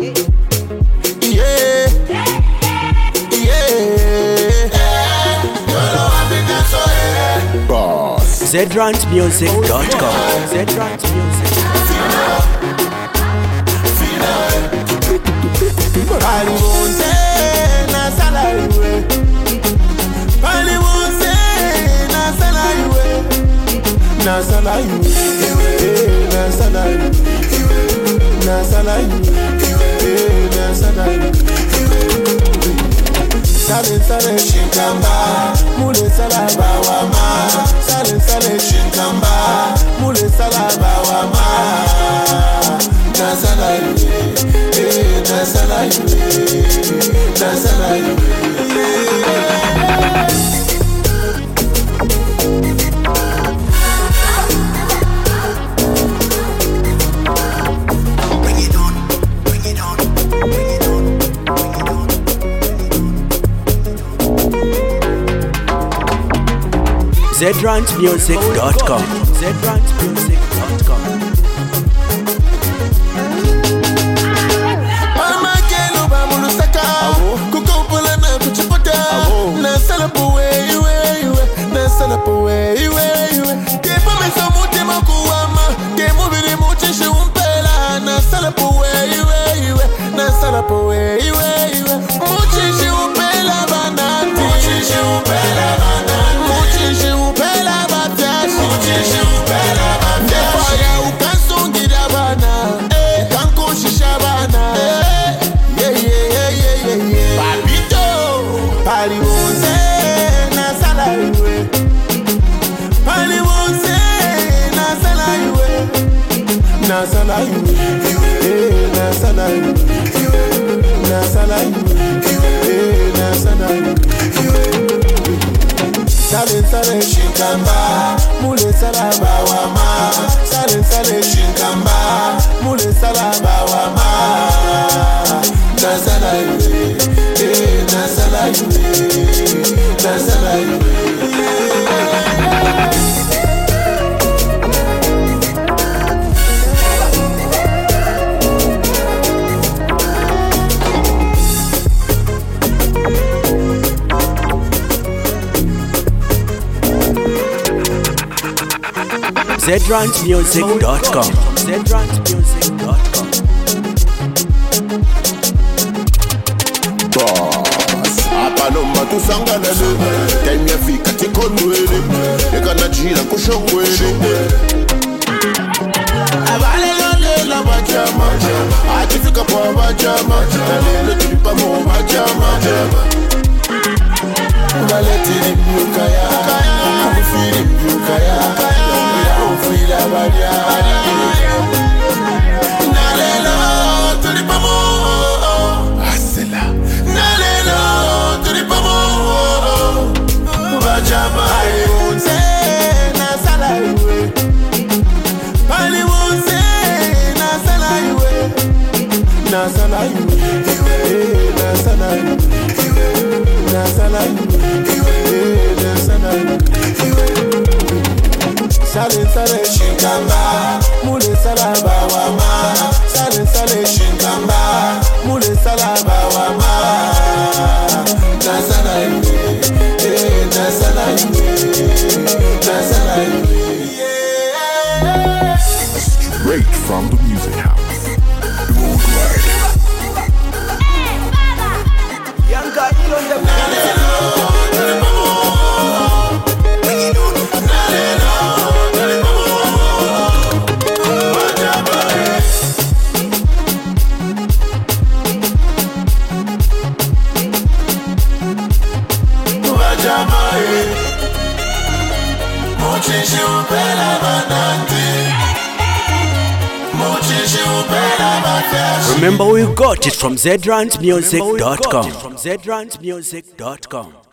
Yeah, yeah. Boss. ZRantMusic.com. Paliwonse na salariwe. Paliwonse na salariwe. Na salariwe. Na salariwe. Na salariwe. Na salariwe. Sale shinkamba, mule salaba wama. Sale shinkamba, mule salaba wama. Na salariwe. ZRantMusic.com. ZRantMusic.com. Sale shinkamba, mule salaba wama. Sale shinkamba, mule salaba wama. Na salaiwe, na salaiwe, na salaiwe. ZRantMusic.com. ZRantMusic.com. Boss. Apalomba tusangalele. Time yafika tikondwele. Ekana jila kushongwele. Abalelele bajama. Atifika kwa bajama. Talele tulipa mo bajama. Valetiri mukaya. Kufiri mukaya. Fila badia, nalelo tulipamo, asela. Nalelo tulipamo, bajama. Paliwonse na salariwe. Paliwonse na salariwe. Na salariwe, na salariwe. Na salariwe, na salariwe. Sale shinkamba, mule salaba wama. Sale shinkamba, mule salaba wama. Na salaiwe, na salaiwe, na salaiwe. Straight from the music house. Worldwide. Young God, you on the Remember, we got it from ZRantMusic.com.